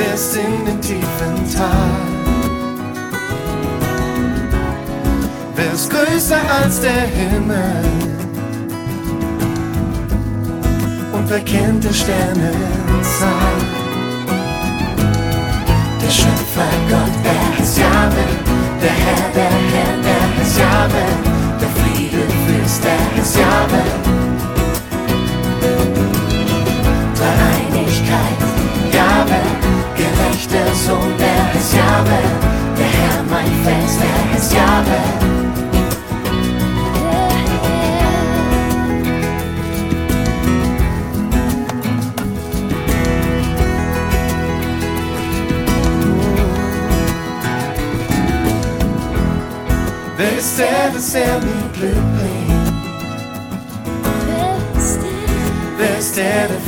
ist in den tiefen Tal. Wer ist größer als der Himmel? Und wer kennt die Sternenzahl? Der Schöpfer Gott, er ist Jahwe. Der Herr, er ist Jahwe. Der Friedefürst, er ist Jahwe. Dreieinigkeit, Jahwe. Gerechter Sohn, er ist Jahwe. Der Herr, mein Fels, er ist Jahwe. Wer ist der, dass er mich Glück bringt? Wer ist der, der